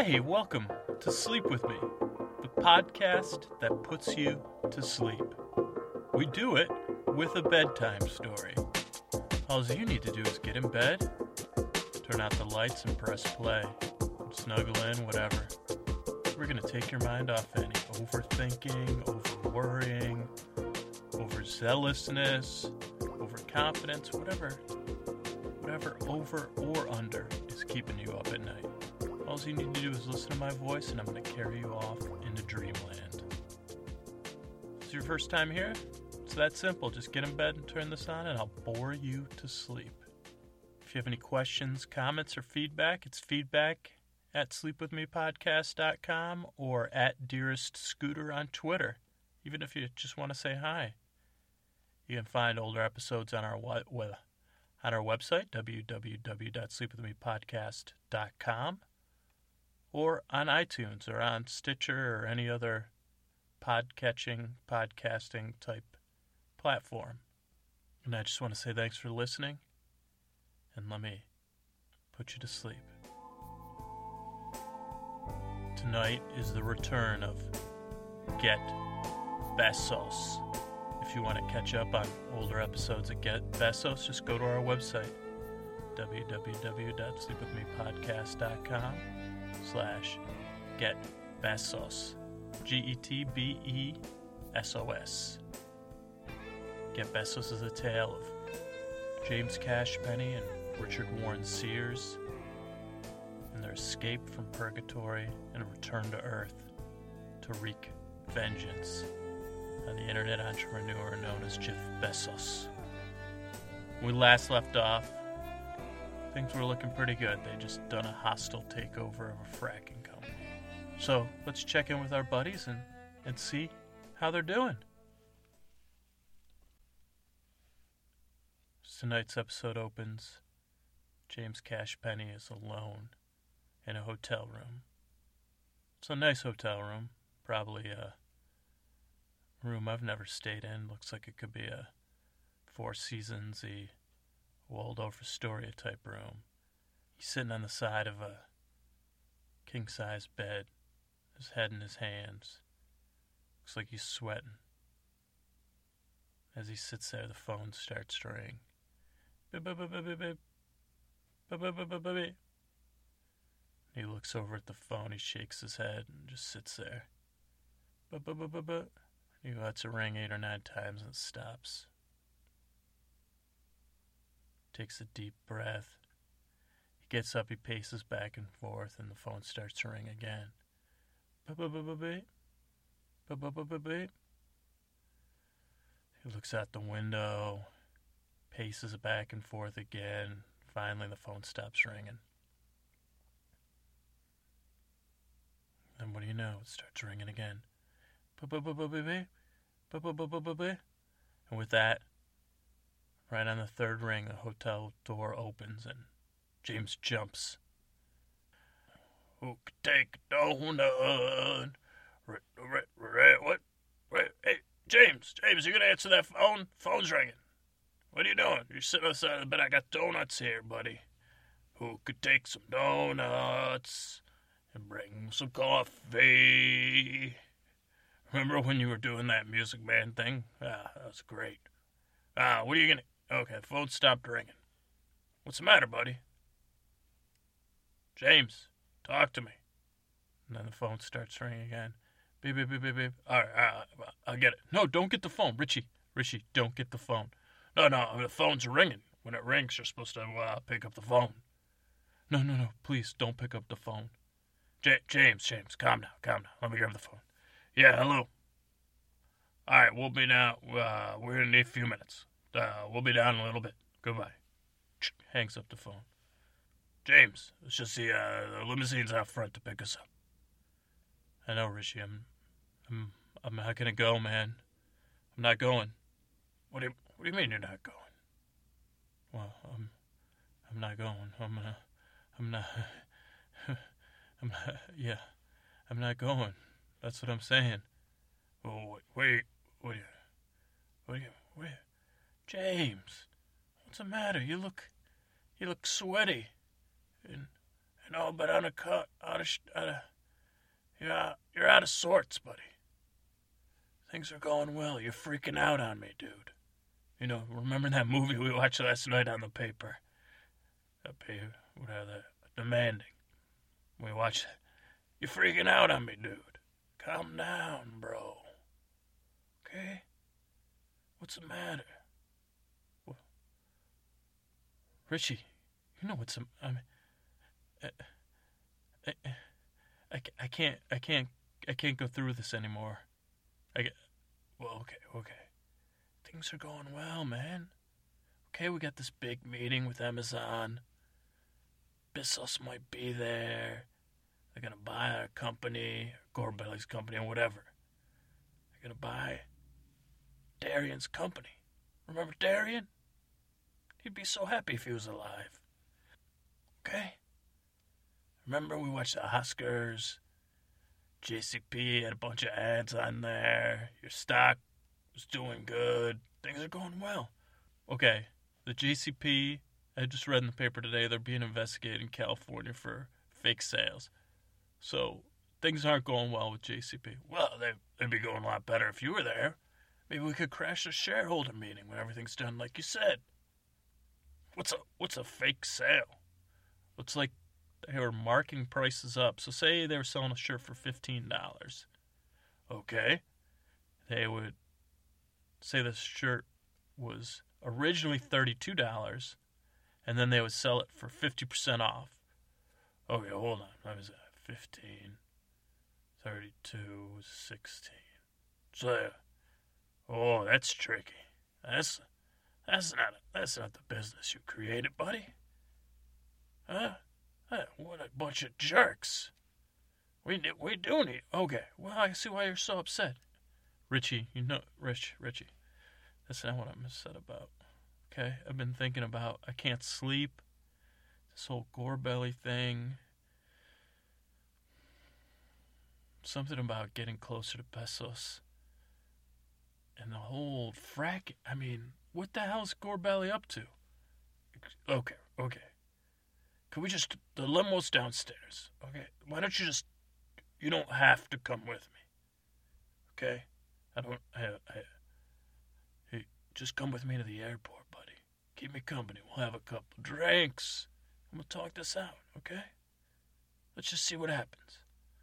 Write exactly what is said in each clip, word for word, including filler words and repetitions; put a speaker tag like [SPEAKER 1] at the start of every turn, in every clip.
[SPEAKER 1] Hey, welcome to Sleep With Me, the podcast that puts you to sleep. We do it with a bedtime story. All you need to do is get in bed, turn out the lights and press play, snuggle in, whatever. We're going to take your mind off any overthinking, over-worrying, overzealousness, overconfidence, whatever, whatever over or under is keeping you up at night. All you need to do is listen to my voice, and I'm going to carry you off into dreamland. It's your first time here? It's that simple. Just get in bed and turn this on, and I'll bore you to sleep. If you have any questions, comments, or feedback, it's feedback at sleep with me podcast dot com or at dearest scooter on Twitter, even if you just want to say hi. You can find older episodes on our on our website, w w w dot sleep with me podcast dot com, or on iTunes or on Stitcher or any other pod-catching, podcasting type platform. And I just want to say thanks for listening, and let me put you to sleep. Tonight is the return of Get Bezos. If you want to catch up on older episodes of Get Bezos, just go to our website, w w w dot sleep with me podcast dot com slash Get Bezos. G E T B E S O S. Get Bezos is a tale of James Cash Penney and Richard Warren Sears and their escape from purgatory and a return to Earth to wreak vengeance on the internet entrepreneur known as Jeff Bezos. When we last left off, things were looking pretty good. They just done a hostile takeover of a fracking company. So let's check in with our buddies and, and see how they're doing. Tonight's episode opens. James Cash Penney is alone in a hotel room. It's a nice hotel room, probably a room I've never stayed in. Looks like it could be a Four Seasons-y Waldorf Astoria type room. He's sitting on the side of a king-size bed, his head in his hands. Looks like he's sweating. As he sits there, the phone starts to ring. Beep, beep, beep, beep, beep, beep. Beep, beep, beep, beep, beep. He looks over at the phone, he shakes his head and just sits there. Beep, beep, beep, beep, beep. He lets it ring eight or nine times and stops. Takes a deep breath. He gets up, he paces back and forth, and the phone starts to ring again. Beep, beep, beep, beep, beep. Beep, beep, beep, beep, beep. He looks out the window, paces back and forth again. Finally, the phone stops ringing. And what do you know? It starts ringing again. Beep, beep, beep, beep, beep, beep. Beep, beep, beep, beep, beep, beep. And with that, right on the third ring, the hotel door opens and James jumps. Who could take a donut? What? Wait, hey, James, James, you gonna answer that phone? Phone's ringing. What are you doing? You're sitting on the side of the bed. I got donuts here, buddy. Who could take some donuts and bring some coffee? Remember when you were doing that Music Man thing? Ah, that was great. Ah, what are you gonna... Okay, the phone stopped ringing. What's the matter, buddy? James, talk to me. And then the phone starts ringing again. Beep, beep, beep, beep, beep. All right, all right, I'll get it. No, don't get the phone. Richie, Richie, don't get the phone. No, no, the phone's ringing. When it rings, you're supposed to uh, pick up the phone. No, no, no, please, don't pick up the phone. J- James, James, calm down, calm down. Let me grab the phone. Yeah, hello. All right, we'll be down. Uh, we're going to need a few minutes. Uh, we'll be down in a little bit. Goodbye. Hangs up the phone. James, it's just the, uh, the limousine's out front to pick us up. I know, Richie. I'm, I'm, I'm not gonna go, man. I'm not going. What do you, what do you mean you're not going? Well, I'm, I'm not going. I'm, uh, I'm not. I'm not. Yeah, I'm not going. That's what I'm saying. Oh, wait, wait, wait, wait, wait, James, what's the matter? You look, you look sweaty, and You know, but on a cut, out of, out of, you're out, you're out of sorts, buddy. Things are going well. You're freaking out on me, dude. You know, remember that movie we watched last night on the paper? That paper, whatever, that, Demanding. We watched it. You're freaking out on me, dude. Calm down, bro. Okay? What's the matter? What? Richie, you know what's the... I mean... I, I, I, I can't... I can't... I can't go through this anymore. I get... Well, okay, okay. Things are going well, man. Okay, we got this big meeting with Amazon. Bezos might be there. They're going to buy our company, Gorbelly's company, or whatever. They're going to buy Darian's company. Remember Darian? He'd be so happy if he was alive. Okay? Remember we watched the Oscars? J C P had a bunch of ads on there. Your stock was doing good. Things are going well. Okay, the J C P, I just read in the paper today, they're being investigated in California for fake sales. So, things aren't going well with J C P. Well, they, they'd be going a lot better if you were there. Maybe we could crash a shareholder meeting when everything's done like you said. What's a what's a fake sale? Looks like they were marking prices up. So say they were selling a shirt for fifteen dollars. Okay. They would say this shirt was originally thirty-two dollars, and then they would sell it for fifty percent off. Okay, hold on. What was that? fifteen, thirty-two, sixteen. So, oh, that's tricky. That's that's not that's not the business you created, buddy. Huh? Huh, what a bunch of jerks. We we do need. Okay, well, I see why you're so upset, Richie. You know, Rich, Richie. That's not what I'm upset about. Okay, I've been thinking about. I can't sleep. This whole Gorbelly thing. Something about getting closer to Bezos. And the whole frack. I mean, what the hell's Gorbelly up to? Okay, okay. Can we just... The limo's downstairs, okay? Why don't you just... You don't have to come with me, okay? I don't... I, I, hey, just come with me to the airport, buddy. Keep me company. We'll have a couple drinks. And we'll talk this out, okay? Let's just see what happens.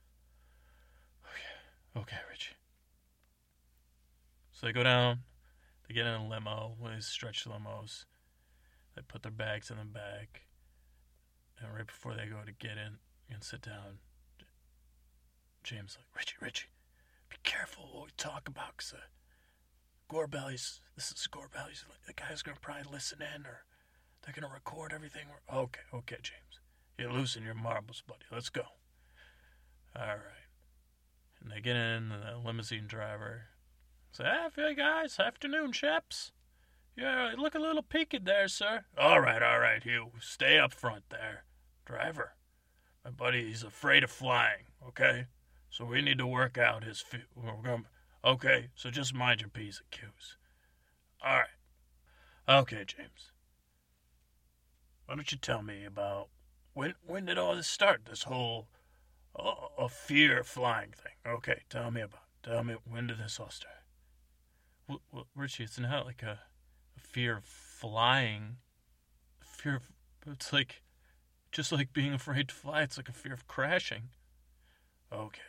[SPEAKER 1] Okay, okay, Richie. So they go down. They get in a limo, one of these stretch limos. They put their bags in the back. And right before they go to get in and sit down, James like, Richie, Richie, be careful what we talk about, because uh, Gorbelly's, this is Gorbelly's, the guy's going to probably listen in, or they're going to record everything. Okay, okay, James. You're losing your marbles, buddy. Let's go. All right. And they get in, the limousine driver say, hey, guys, afternoon, chaps. Yeah, look a little peaked there, sir. All right, all right, Hugh. Stay up front there. Driver, my buddy, he's afraid of flying, okay? So we need to work out his... Fe- we're gonna, okay, so just mind your P's and Q's. All right. Okay, James. Why don't you tell me about... When when did all this start, this whole uh, a fear of flying thing? Okay, tell me about it. Tell me, when did this all start? Well, well Richie, it's not like a... fear of flying, fear of, it's like, just like being afraid to fly, it's like a fear of crashing. Okay.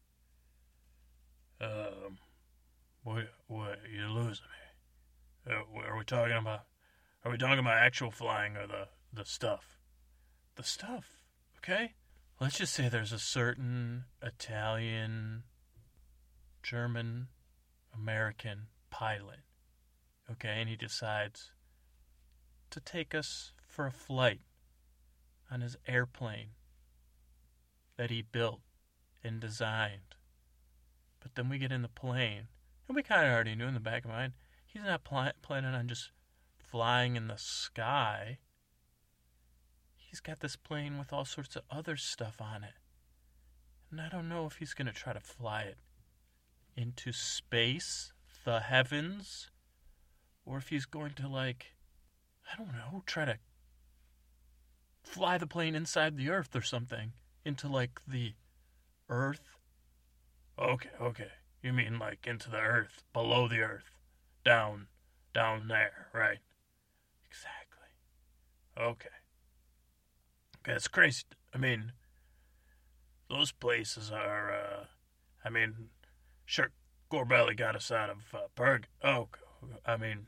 [SPEAKER 1] Um, what, what, you're losing me. Uh, what are we talking about? Are we talking about actual flying or the, the stuff? The stuff, okay? Let's just say there's a certain Italian, German, American pilot. Okay, and he decides to take us for a flight on his airplane that he built and designed. But then we get in the plane, and we kind of already knew in the back of my mind, he's not pl- planning on just flying in the sky. He's got this plane with all sorts of other stuff on it. And I don't know if he's going to try to fly it into space, the heavens, or if he's going to, like, I don't know, try to fly the plane inside the earth or something, into like the earth. Okay, okay. You mean like into the earth, below the earth, down, down there, right? Exactly. Okay. Okay, that's crazy. I mean, those places are, uh, I mean, sure, Gorbelly got us out of uh, Berg. Oh, I mean,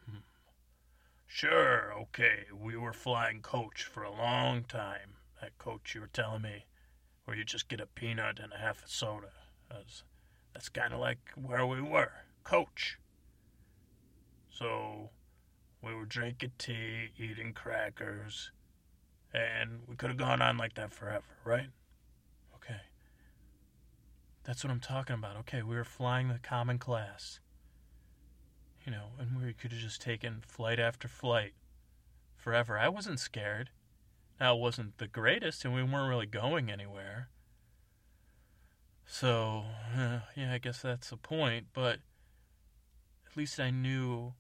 [SPEAKER 1] sure, okay, we were flying coach for a long time. That coach you were telling me, where you just get a peanut and a half a soda. That's, that's kind of like where we were, coach. So, we were drinking tea, eating crackers, and we could have gone on like that forever, right? Okay. That's what I'm talking about. Okay, we were flying the common class. You know, and we could have just taken flight after flight forever. I wasn't scared. Now, it wasn't the greatest, and we weren't really going anywhere. So, uh, yeah, I guess that's the point, but at least I knew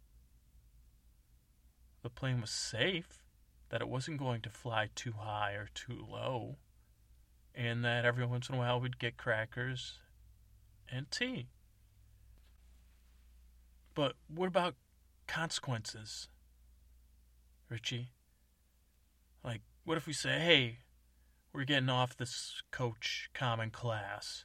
[SPEAKER 1] the plane was safe, that it wasn't going to fly too high or too low, and that every once in a while we'd get crackers and tea. But what about consequences, Richie? Like, what if we say, hey, we're getting off this coach common class,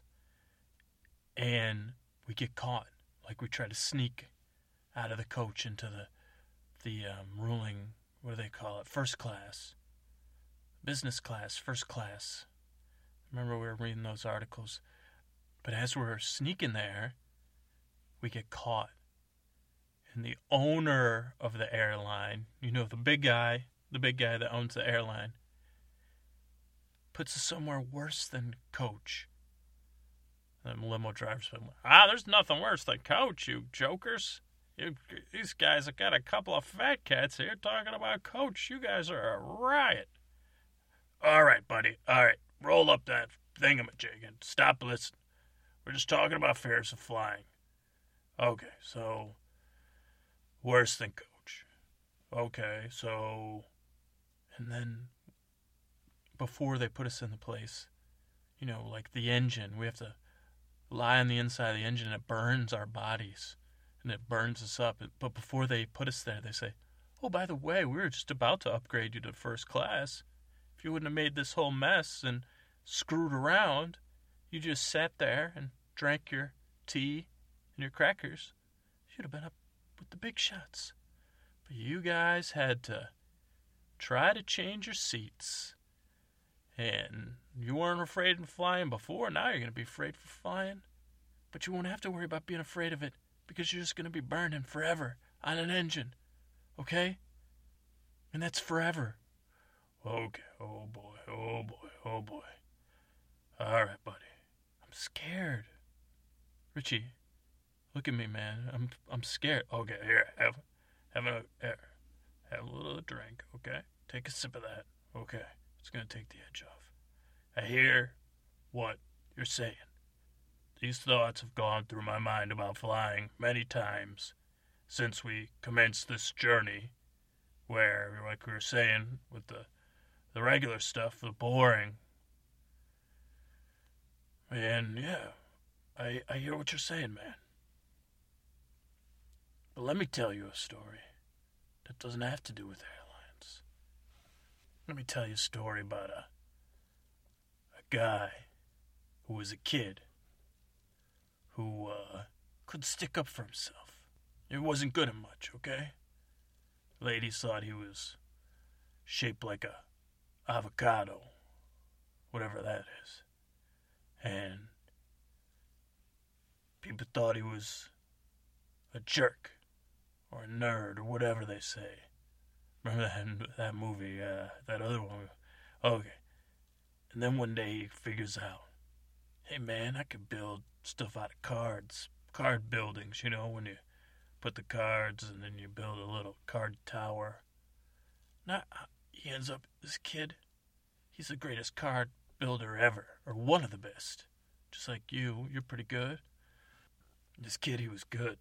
[SPEAKER 1] and we get caught, like we try to sneak out of the coach into the the um, ruling, what do they call it, first class, business class, first class. Remember we were reading those articles. But as we're sneaking there, we get caught. And the owner of the airline, you know, the big guy, the big guy that owns the airline, puts us somewhere worse than coach. And the limo driver's been like, ah, there's nothing worse than coach, you jokers. You, these guys have got a couple of fat cats here talking about coach. You guys are a riot. All right, buddy. All right. Roll up that thingamajig and stop listening. We're just talking about fears of flying. Okay, so worse than coach. Okay, so... And then before they put us in the place, you know, like the engine, we have to lie on the inside of the engine and it burns our bodies. And it burns us up. But before they put us there, they say, oh, by the way, we were just about to upgrade you to first class. If you wouldn't have made this whole mess and screwed around, you just sat there and drank your tea and your crackers, you'd have been up with the big shots. But you guys had to try to change your seats. And you weren't afraid of flying before. Now you're going to be afraid for flying. But you won't have to worry about being afraid of it, because you're just going to be burning forever on an engine. Okay? And that's forever. Okay. Oh, boy. Oh, boy. Oh, boy. All right, buddy. I'm scared. Richie, look at me, man. I'm I'm scared. Okay, here. Have, have, a, here, have a little drink, okay? Take a sip of that. Okay. It's going to take the edge off. I hear what you're saying. These thoughts have gone through my mind about flying many times since we commenced this journey, where, like we were saying, with the the regular stuff, the boring. And, yeah, I, I hear what you're saying, man. But let me tell you a story that doesn't have to do with airlines. Let me tell you a story about a, a guy who was a kid who uh, could stick up for himself. He wasn't good at much, okay? Ladies thought he was shaped like a avocado, whatever that is. And people thought he was a jerk or a nerd or whatever they say. Remember that, that movie, uh, that other one? Okay. And then one day he figures out, hey man, I could build stuff out of cards. Card buildings, you know, when you put the cards and then you build a little card tower. Now, he ends up, this kid, he's the greatest card builder ever, or one of the best. Just like you, you're pretty good. This kid, he was good.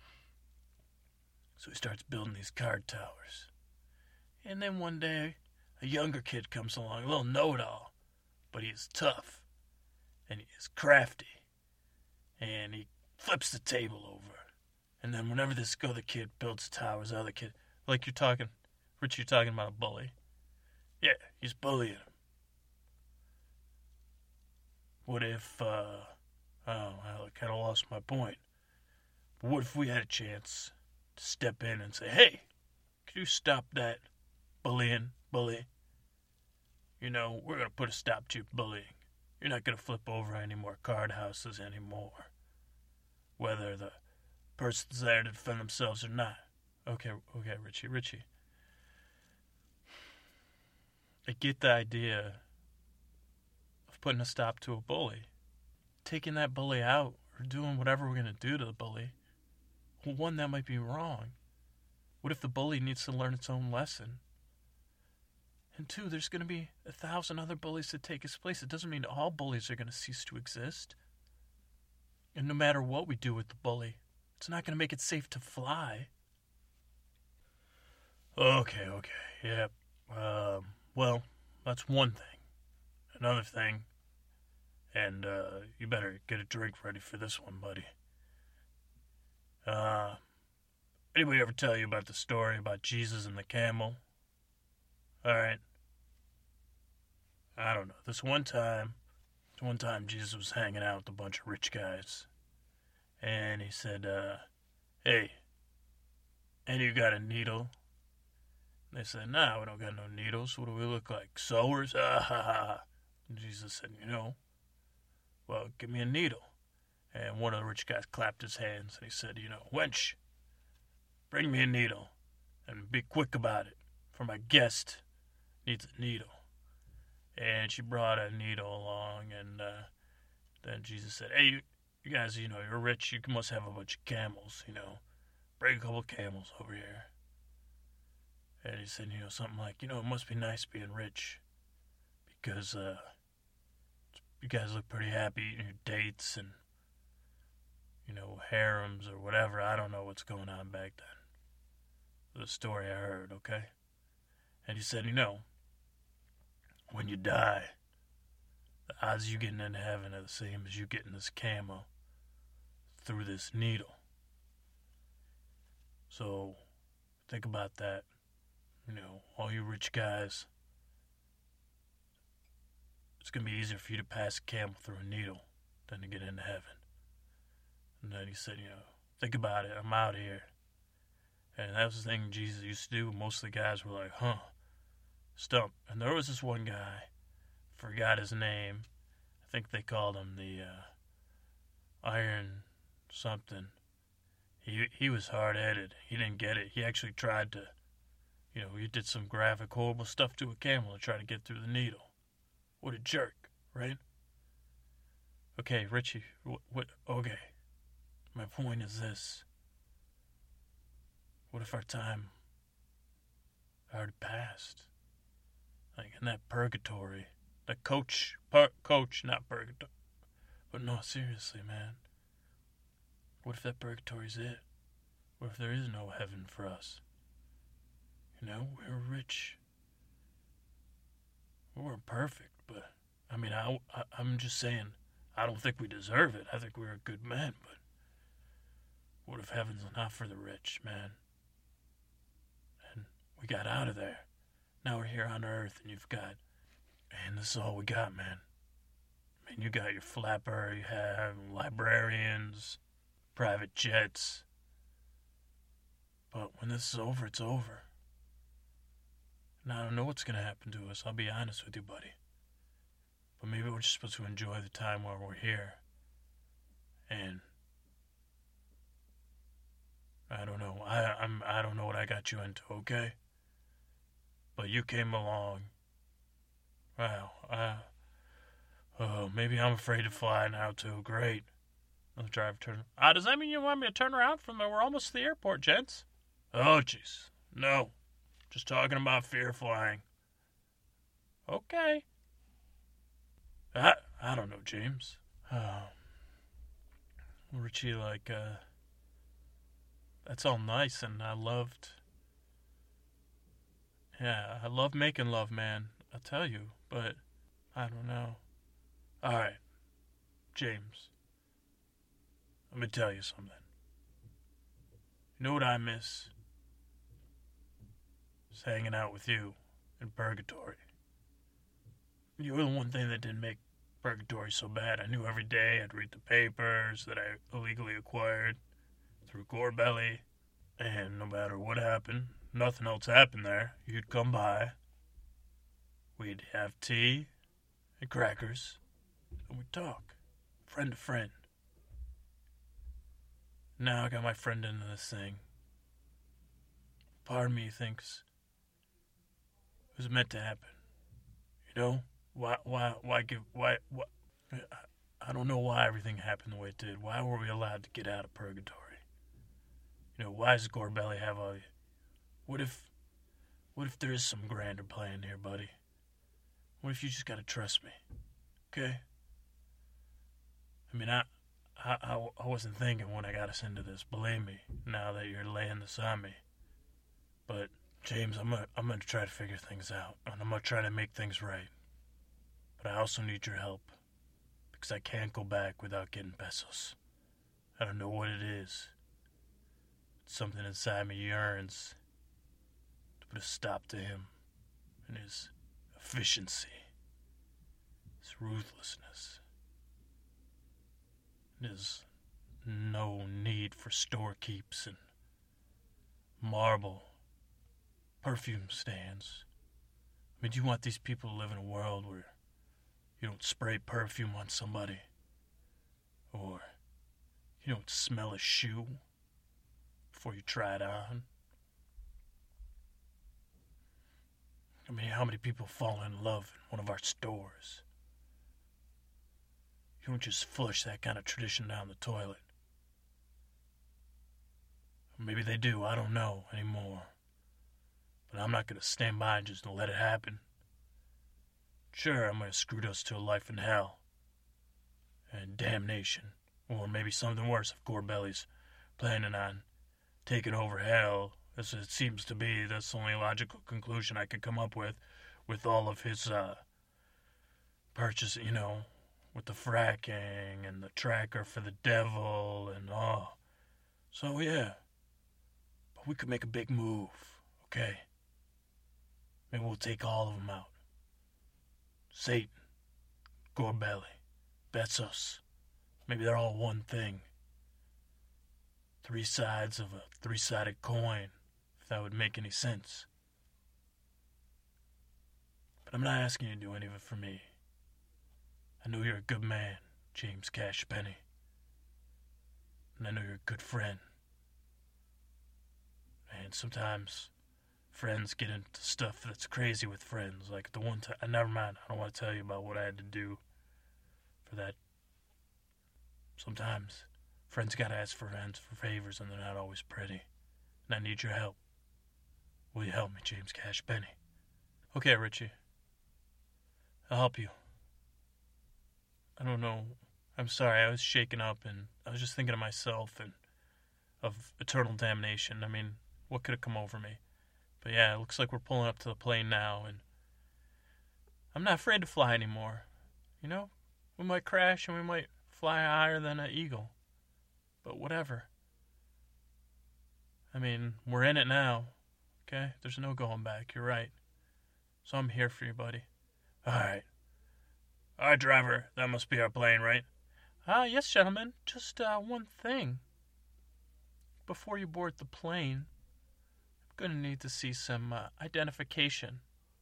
[SPEAKER 1] So he starts building these card towers. And then one day, a younger kid comes along, a little know-it-all, but he is tough, and he is crafty, and he flips the table over. And then whenever this other kid builds towers, the other kid, like you're talking, Rich, you're talking about a bully. Yeah, he's bullying him. What if, uh, oh, well, I kind of lost my point. But what if we had a chance to step in and say, hey, could you stop that bullying, bully? You know, we're going to put a stop to your bullying. You're not going to flip over any more card houses anymore. Whether the person's there to defend themselves or not. Okay, okay, Richie, Richie. I get the idea of putting a stop to a bully. Taking that bully out or doing whatever we're going to do to the bully. Well, one, that might be wrong. What if the bully needs to learn its own lesson? And two, there's going to be a thousand other bullies to take its place. It doesn't mean all bullies are going to cease to exist. And no matter what we do with the bully, it's not going to make it safe to fly. Okay, okay, yeah. Um, well, that's one thing. Another thing, and uh, you better get a drink ready for this one, buddy. Uh, anybody ever tell you about the story about Jesus and the camel? Alright. I don't know. This one time, this one time Jesus was hanging out with a bunch of rich guys. And he said, uh, hey, any of you got a needle? And they said, nah, we don't got no needles. What do we look like? Sowers? Ah, ha, ha, ha. And Jesus said, you know, well, give me a needle. And one of the rich guys clapped his hands and he said, you know, wench, bring me a needle and be quick about it, for my guest needs a needle. And she brought a needle along, and uh, then Jesus said, hey, you, you guys, you know, you're rich, you must have a bunch of camels, you know, bring a couple camels over here. And he said, you know, something like, you know, it must be nice being rich, because uh, you guys look pretty happy eating your dates and, you know, harems or whatever. I don't know what's going on back then. The story I heard, okay? And he said, you know, when you die, the odds of you getting into heaven are the same as you getting this camel through this needle. So, think about that. You know, all you rich guys, it's going to be easier for you to pass a camel through a needle than to get into heaven. And then he said, you know, think about it, I'm out here. And that was the thing Jesus used to do. Most of the guys were like, huh, stump. And there was this one guy, forgot his name. I think they called him the uh, Iron something. He he was hard-headed. He didn't get it. He actually tried to, you know, he did some graphic, horrible stuff to a camel to try to get through the needle. What a jerk, right? Okay, Richie, what, what, okay. My point is this. What if our time already passed? Like in that purgatory. That coach, per, coach, not purgatory. But no, seriously, man. What if that purgatory's it? What if there is no heaven for us? You know, we're rich. We weren't perfect, but, I mean, I, I, I'm just saying, I don't think we deserve it. I think we're a good man, but what if heaven's not for the rich, man? And we got out of there. Now we're here on earth, and you've got, man, this is all we got, man. I mean, you got your flapper, you have librarians, private jets. But when this is over, it's over. And I don't know what's going to happen to us, I'll be honest with you, buddy. But maybe we're just supposed to enjoy the time while we're here. And I don't know. I I'm I don't know what I got you into, okay? But you came along. Wow. Uh, oh, maybe I'm afraid to fly now too. Great. The driver turned. Ah, does that mean you want me to turn around from there? We're almost to the airport, gents. Oh, jeez. No. Just talking about fear flying. Okay. I I don't know, James. Oh. Richie, like, uh, that's all nice, and I loved, Yeah, I love making love, man. I tell you, but I don't know. All right, James, let me tell you something. You know what I miss? It's hanging out with you in purgatory. You were the one thing that didn't make purgatory so bad. I knew every day I'd read the papers that I illegally acquired through Gorebelly, and no matter what happened, nothing else happened there. You'd come by, we'd have tea and crackers, and we'd talk, friend to friend. Now I got my friend into this thing. Part of me thinks it was meant to happen. You know? Why, why, why give, why, why, I don't know why everything happened the way it did. Why were we allowed to get out of purgatory? You know, why does Gorebelly have all, what if, what if there is some grander plan here, buddy? What if you just gotta trust me? Okay? I mean, I, I, I wasn't thinking when I got us into this, believe me, now that you're laying this on me. But, James, I'm gonna, I'm gonna try to figure things out, and I'm gonna try to make things right. But I also need your help, because I can't go back without getting pesos. I don't know what it is. It's something inside me yearns to put a stop to him and his efficiency, his ruthlessness, and his no need for storekeeps and marble perfume stands. I mean, do you want these people to live in a world where you don't spray perfume on somebody, or you don't smell a shoe before you try it on? I mean, how many people fall in love in one of our stores? You don't just flush that kind of tradition down the toilet. Or maybe they do, I don't know anymore. But I'm not going to stand by and just let it happen. Sure, I'm going to screw us to a life in hell and damnation, or maybe something worse if Gorebelly's planning on taking over hell, as it seems to be. That's the only logical conclusion I could come up with, with all of his uh, purchase, you know, with the fracking and the tracker for the devil and all. So yeah, but we could make a big move, okay? Maybe we'll take all of them out. Satan, Gorebelly, Bezos. Maybe they're all one thing. Three sides of a three-sided coin, if that would make any sense. But I'm not asking you to do any of it for me. I know you're a good man, James Cash Penny. And I know you're a good friend. And sometimes friends get into stuff that's crazy with friends. Like the one time, uh, never mind, I don't want to tell you about what I had to do for that. Sometimes friends gotta ask for friends for favors, and they're not always pretty. And I need your help. Will you help me, James Cash Penny? Okay, Richie. I'll help you. I don't know. I'm sorry, I was shaken up, and I was just thinking of myself and of eternal damnation. I mean, what could have come over me? But yeah, it looks like we're pulling up to the plane now, and I'm not afraid to fly anymore. You know, we might crash and we might fly higher than an eagle. But whatever. I mean, we're in it now, okay? There's no going back, you're right. So I'm here for you, buddy. All right. All right, driver, that must be our plane, right? Ah, uh, yes, gentlemen. Just uh, one thing. Before you board the plane, I'm going to need to see some uh, identification.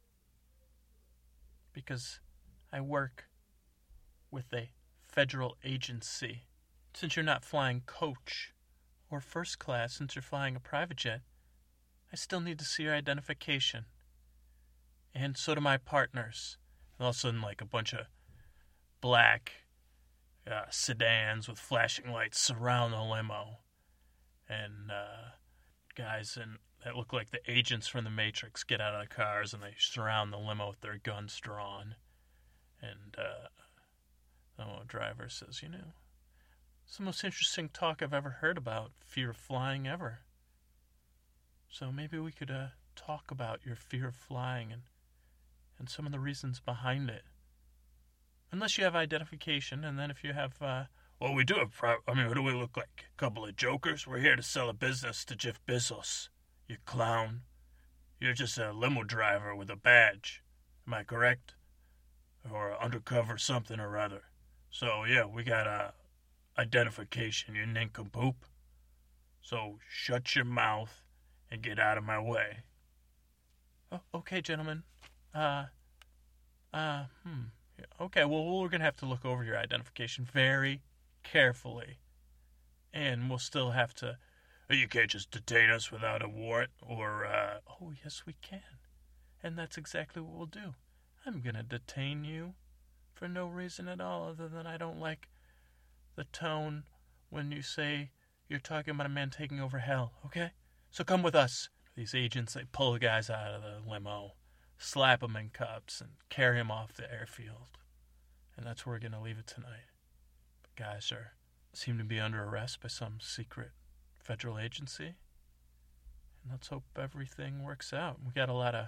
[SPEAKER 1] Because I work with a federal agency. Since you're not flying coach or first class, since you're flying a private jet, I still need to see your identification. And so do my partners. And all of a sudden, like a bunch of black uh, sedans with flashing lights surround the limo. And uh, guys in, that look like the agents from the Matrix get out of the cars and they surround the limo with their guns drawn. And uh, the driver says, you know, it's the most interesting talk I've ever heard about fear of flying ever. So maybe we could uh, talk about your fear of flying and, and some of the reasons behind it. Unless you have identification, and then if you have, uh... Well, we do have... Pri- I mean, what do we look like? A couple of jokers? We're here to sell a business to Jeff Bezos. You clown. You're just a limo driver with a badge. Am I correct? Or undercover something or other. So, yeah, we got a identification, you nincompoop. So, shut your mouth and get out of my way. Oh, okay, gentlemen. Uh, uh, hmm. Okay, well, we're going to have to look over your identification very carefully. And we'll still have to... You can't just detain us without a warrant or, uh... Oh, yes, we can. And that's exactly what we'll do. I'm going to detain you for no reason at all other than I don't like the tone when you say you're talking about a man taking over hell, okay? So come with us. These agents, they pull the guys out of the limo, slap them in cuffs, and carry them off the airfield. And that's where we're going to leave it tonight. But guys are seem to be under arrest by some secret federal agency. And let's hope everything works out. We got a lot of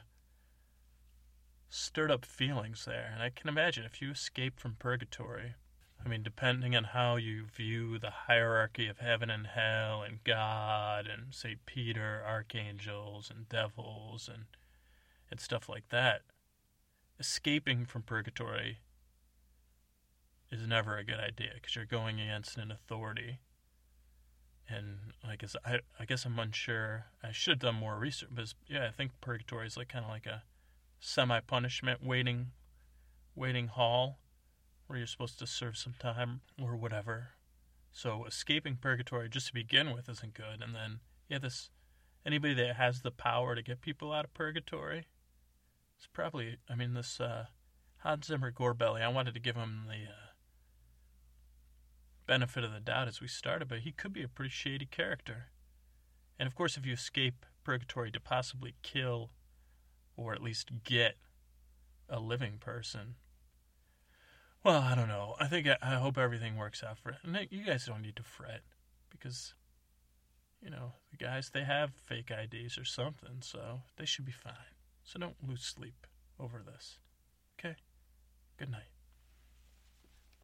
[SPEAKER 1] stirred up feelings there. And I can imagine if you escape from purgatory, I mean, depending on how you view the hierarchy of heaven and hell and God and Saint Peter, archangels and devils and and stuff like that, escaping from purgatory is never a good idea because you're going against an authority. And I guess I, I guess I'm unsure. I should have done more research, but yeah, I think purgatory is like kind of like a semi-punishment waiting, waiting hall where you're supposed to serve some time or whatever. So escaping purgatory just to begin with isn't good. And then yeah, this anybody that has the power to get people out of purgatory, it's probably. I mean, this uh, Hans Zimmer Gorebelly. I wanted to give him the uh, benefit of the doubt as we started, but he could be a pretty shady character. And of course, if you escape purgatory to possibly kill or at least get a living person, well, I don't know. I think I, I hope everything works out for it. And you guys don't need to fret because, you know, the guys, they have fake I Ds or something, so they should be fine. So don't lose sleep over this. Okay? Good night.